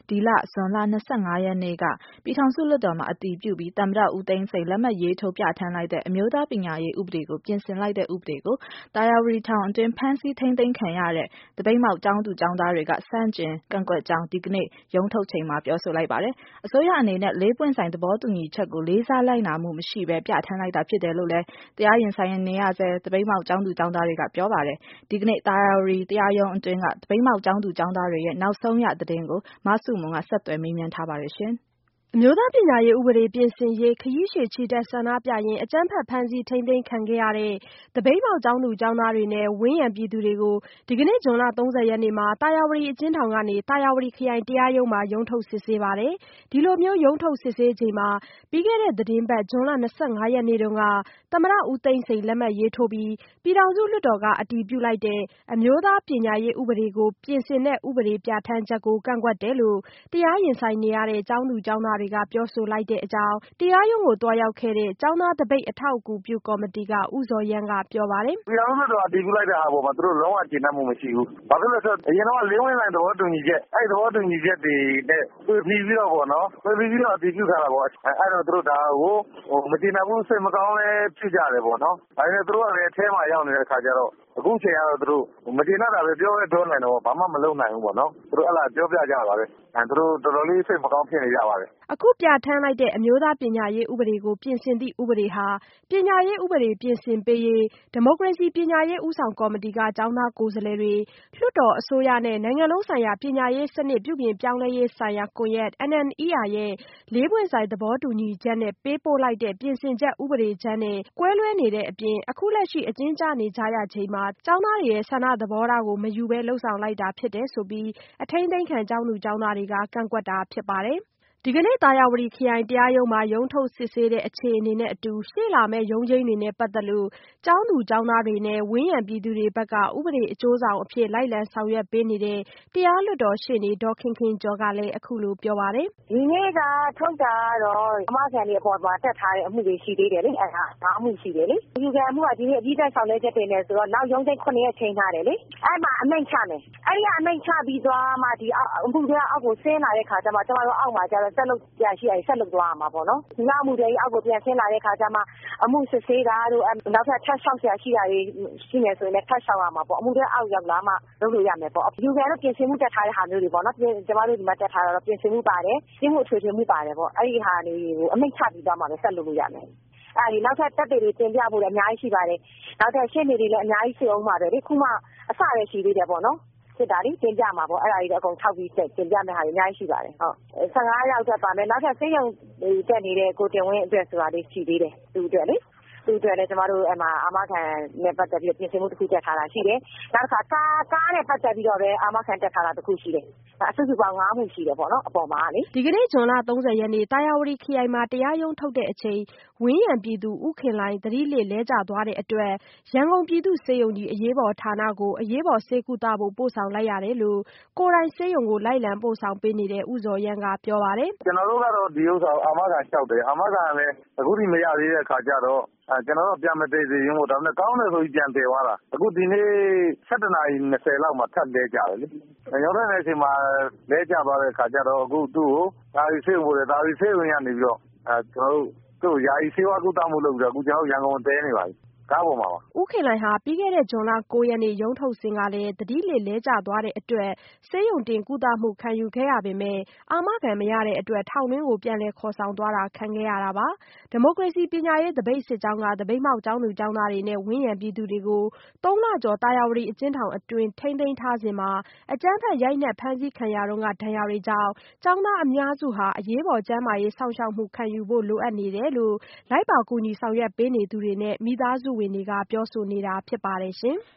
ဒီလဇွန်လ25 ရက်နေ့ကပြည်ထောင်စုလွှတ်တော်မှာအတည်ပြုပြီးသမ္မတဦးသိန်းစိန်လက်မှတ်ရေးထိုးပြဋ္ဌာန်းလိုက်တဲ့အမျိုးသားပညာရေးဥပဒေကိုပြင်ဆင်လိုက်တဲ့ဥပဒေကိုသာယာဝတီထောင်အတွင်းဖမ်းဆီးထိန်းသိမ်းခံရတဲ့သပိတ်မှောက်ကျောင်းသူကျောင်းသားတွေကဆန့်ကျင်ကန့်ကွက်ကြောင်းဒီကနေ့ရုံးထုတ်ချိန်မှာပြောဆိုလိုက်ပါတယ်။အစိုးရအနေနဲ့၄ပွင့်ဆိုင်သဘောတူညီချက်ကိုလေးစားလိုက်နာမှုမရှိဘဲပြဋ္ဌာန်းလိုက်တာဖြစ်တယ်လို့လည်းတရားရင်ဆိုင်နေရဆဲသပိတ်မှောက်ကျောင်းသူကျောင်းသားတွေကပြောပါတယ်။ဒီကနေ့သာယာဝတီတရားရုံးအတွင်းကသပိတ်မှောက်ကျောင်းသူကျောင်းသားတွေရဲ့နောက်ဆုံးရသတင်းကိုမဆုမွန်ကဆက်သွယ်မေးမြန်းထားပါတယ်ရှင်။အမျိုးသားပညာရေးဥပဒေပြင်ဆင်ရေးခရီးရှည်ချီတက်ဆန္ဒပြရင်းအကြမ်းဖက်ဖမ်းဆီးထိန်းသိမ်းခံခဲ့ရတဲ့သပိတ်မှောက်ကျောင်းသူကျောင်းသားတွေနဲ့ဝန်းရံပြည်သူတွေကိုဒီကနေ့ဇွန်လ30 ရက်နေ့မှာသာယာဝတီအကျဉ်းထောင်ကနေသာယာဝတီခရိုင်တရားရုံးမှာရုံးထုတ်စစ်ဆေးပါတယ်။ဒီလိုမျိုးရုံးထုတ်စစ်ဆေးချိန်မှာပြီးခဲ့တဲ့သတင်းပတ်ဇွန်လ25 ရက်နေ့တုန်းကသမ္မတဦးသိန်းစိန်လက်မှတ်ရေးထိုးပြီးပြည်ထောင်စုလွှတ်တော်ကအတည်ပြုလိုက်တဲ့အမျိုးသားပညာရေးဥပဒေကိုပြင်ဆင်တဲ့ဥပဒေပြဋ္ဌာန်းချက်ကိုကန့်ကွက်တယ်လို့တရားရင်ဆိုင်နေရတဲ့ကျောင်းသူကျောင်းသားတွေကပြောဆိုလိုက်တဲ့အကြောင်းတရားရုံးကိုသွားရောက်ခဲ့တဲ့ကျောင်းသားသပိတ်အထောက်အကူပြုကော်မတီကဦးဇော်ရမ်းကပြောပါတယ်။ပြည်ထောင်စုလွှတ်တော်အတည်ပြုလိုက်တဲ့ဟာပေါ်မှာသူတို့လုံးဝကျေနပ်မှုမရှိဘူး။ဘာဖြစ်လို့လဲဆိုတော့အရင်တော့၄ပွင့်ဆိုင်သဘောတူညီချက်အဲ့သဘောတူညီချက်တွေနဲ့တွေ့ပြီးတော့ပေါ့နော်တွေ့ပြီးတော့အတည်ပြုထားတာပေါ့အဲ့တော့သူတို့ဒါကိုမကျေနပ်ဘူးစိတ်မကောင်းလဲဖြစ်ကြတယ်ပေါ့နော်။ဒါပေမဲ့သူတို့ကလည်းအထဲမှာရောက်နေတဲ့အခါကျတော့အခုချိန်ကတော့သူတို့မကျေနပ်တာပဲပြောနိုင်တော့ဘာမှမလုပ်နိုင်ဘူးပေါ့နော်။သူတို့အဲ့လာပြောပြကြတာပဲ။သူတို့တော်တော်လေးစိတ်မကောင်းဖြစ်နေကြပါတယ်။အခုပြဋ္ဌာန်းလိုက်တဲ့အမျိုးသားပညာရေးဥပဒေကိုပြင်ဆင်သည့်ဥပဒေဟာပညာရေးဥပဒေပြင်ဆင်ပေးရေးဒီမိုကရေစီပညာရေးဦးဆောင်ကော်မတီကကျောင်းသားကိုယ်စားလှယ်တွေလွှတ်တော်အစိုးရနဲ့နိုင်ငံလုံးဆိုင်ရာပညာရေးစနစ်ပြုပြင်ပြောင်းလဲရေးဆိုင်ရာကွန်ရက် NNER ရဲ့၄ပွင့်ဆိုင်သဘောတူညီချက်နဲ့ပေးပို့လိုက်တဲ့ပြင်ဆင်ချက်ဥပဒေကြမ်းနဲ့ကွဲလွဲနေတဲ့အပြင်အခုလက်ရှိအကျဉ်းကျနေကြရချိန်မှာကျောင်းသားတွေရဲ့ဆန္ဒသဘောထားကိုမယူဘဲလှုပ်ဆောင်လိုက်တာဖြစ်တယ်ဆိုပြီးအထိန်းသိမ်းခံကျောင်းသူကျောင်းသားတွေကကန့်ကွက်တာဖြစ်ပါတယ်။ဒီကနေ့သာယာဝတီခရိုင်တရားရုံးမှာရုံးထုတ်စစ်ဆေးတဲ့အခြေအနေနဲ့အတူရှေ့လာမယ့်ရုံးချိန်းတွေနဲ့ပတ်သက်လို့ကျောင်းသူကျောင်းသားတွေနဲ့ဝန်းရံပြည်သူတွေဘက်ကဥပဒေအကျိုးဆောင်အဖြစ်လိုက်လံဆောင်ရွက်ပေးနေတဲ့တရားလွှတ်တော်ရှေ့နေဒေါ်ခင်ခင်ကျော်ကလည်းအခုလိုပြောပါတယ်။ဒီနေ့ကထုတ်တာတော့အမခံတွေအပေါ်မှာတက်ထားတဲ့အမှုတွေရှိသေးတယ်လေအဲ့ဒါဘာမှုရှိတယ်လေဒီကအမှုကဒီနေ့အပြီးတက်ဆောင်တဲ့ချက်တွေနဲ့ဆိုတော့နောက်ရုံးချိန်း9 ရက်ချိန်ထားတယ်လေအဲ့မှာအမိန့်ချမယ်အဲ့ဒီအမိန့်ချပြီးသွားမှဒီအမှုတွေအောက်ကိုဆင်းလာတဲ့ခါကျမှကျွန်တော်တို့အောက်မှာကျတော့ဆက်လုပ်ပြန်ရှိရင်ဆက်လုပ်သွားရမှာပေါ့နော်ဒီနောက်မှုတွေအောက်ကိုပြန်ဆင်းလာတဲ့ခါကျမှအမှုစစ်ဆေးတာတို့နောက်ထပ်ထပ်လျှောက်ဆရာရှိတာတွေရှိနေဆိုရင်လည်းထပ်လျှောက်ရမှာပေါ့အမှုတွေအောက်ရောက်လာမှလုပ်လို့ရမယ်ပေါ့ယူကန်တို့ပြင်ဆင်မှုတက်ထားတဲ့ဟာမျိုးတွေပေါ့နော်ကျွန်တော်တို့ဒီမှာတက်ထားတော့ပြင်ဆင်မှုပါတယ်ပြင်မှုထွေထွေမှုပါတယ်ပေါ့အဲ့ဒီဟာတွေကိုအမိန့်ချပြီးသွားမှလည်းဆက်လုပ်လို့ရမယ်အဲ့ဒီနောက်ထပ်တက်တွေတင်ပြဖို့လည်းအများကြီးရှိပါတယ်နောက်ထပ်ရှင်းနေတွေလည်းအများကြီးရှိအောင်ပါတယ်ဒီခုမှအစရရှိသေးတယ်ပေါ့နော်စစ်တာတင်ပြမှာပေါ့အဲ့ဒါကြီးတော့အကုန်ထောက်ပြီးတင်ပြမယ့်ဟာတွေအများကြီးရှိပါတယ်ဟုတ်15ရောက်တက်ပါမယ်နောက်ထပ်စိတ်ယုံတက်နေတဲ့ကိုတင်ဝင်းအတွက်ဆိုတာလေးရှိသေးတယ်သူအတွက်လေသူအတွက်လည်းကျမတို့အမခံနဲ့ပတ်သက်ပြီးပြင်ဆင်မှုတစ်ခုတက်ထားတာရှိတယ်နောက်တစ်ခါကားနဲ့ပတ်သက်ပြီးတော့လည်းအမခံတက်ထားတာတစ်ခုရှိတယ်အစုစုပေါင်း9မှုရှိတယ်ပေါ့နော်အပေါ်မှာလေဒီကနေ့ဇွန်လ30 ရက်နေ့တာယာဝတီခရိုင်မှာတရားရုံးထုတ်တဲ့အချိန်ဝင်းရံပြည်သူဥခင်လိုင်းသတိလစ်လဲကျသွားတဲ့အတွက်ရန်ကုန်ပြည်သူ့ဆေးရုံကြီးအရေးပေါ်ဌာနကိုအရေးပေါ်ဆေးကုသဖို့ပို့ဆောင်လိုက်ရတယ်လို့ကိုယ်တိုင်ဆေးရုံကိုလိုက်လံပို့ဆောင်ပေးနေတဲ့ဦးဇော်ရမ်းကပြောပါတယ်ကျွန်တော်တို့ကတော့ဒီဥစ္စာအာမခံလျှောက်တယ်အာမခံလည်းအခုထိမရသေးတဲ့အခါကျတော့ကျွန်တော်တို့ပြန်မသေးသေးဘူးဒါပေမဲ့ကောင်းတယ်ဆိုပြီးပြန်တည်သွားတာအခုဒီနေ့17:20လောက်မှာထပ်လဲကြတယ်လေရောက်တဲ့အချိန်မှာလဲကြသွားတဲ့အခါကျတော့အခုသူ့ကိုဒါရီဆေးဝင်တယ်ဒါရီဆေးဝင်ရနေပြီးတော့ကျွန်တော်တို့သူ့ယာယီဆေးဝါးကုသမှုလုပ်ပြီးတော့အခုကျွန်တော်ရန်ကုန်တဲနေပါပြီကားပေါ်မှာပါဦးခင်လိုင်ဟာပြီးခဲ့တဲ့ဇွန်လ9 ရက်နေ့ရုံးထုတ်စဉ်ကလည်းသတိလစ်လဲကျသွားတဲ့အတွက်ဆေးရုံတင်ကုသမှုခံယူခဲ့ရပေမဲ့အာမခံမရတဲ့အတွက်ထောင်တွင်းကိုပြန်လည်ခေါ်ဆောင်သွားတာခံခဲ့ရတာပါဒီမိုကရေစီပညာရေးသပိတ်စစ်ကြောင်းကသပိတ်မှောက်ကျောင်းသူကျောင်းသားတွေနဲ့ဝန်းရံပြည်သူတွေကို3 လကျော်တာယာဝတီအကျဉ်းထောင်အတွင်းထိန်းသိမ်းထားစဉ်မှာအကြမ်းဖက်ရိုက်နှက်ဖမ်းဆီးခံရတော့ကဒဏ်ရာတွေကြောင့်ကျောင်းသားအများစုဟာအရေးပေါ်ကျန်းမာရေးစောင့်ရှောက်မှုခံယူဖို့လိုအပ်နေတယ်လို့လိုက်ပါကူညီဆောင်ရွက်ပေးနေသူတွေနဲ့မိသားစုဝင်တွေကပြောဆိုနေတာဖြစ်ပါတယ်ရှင်။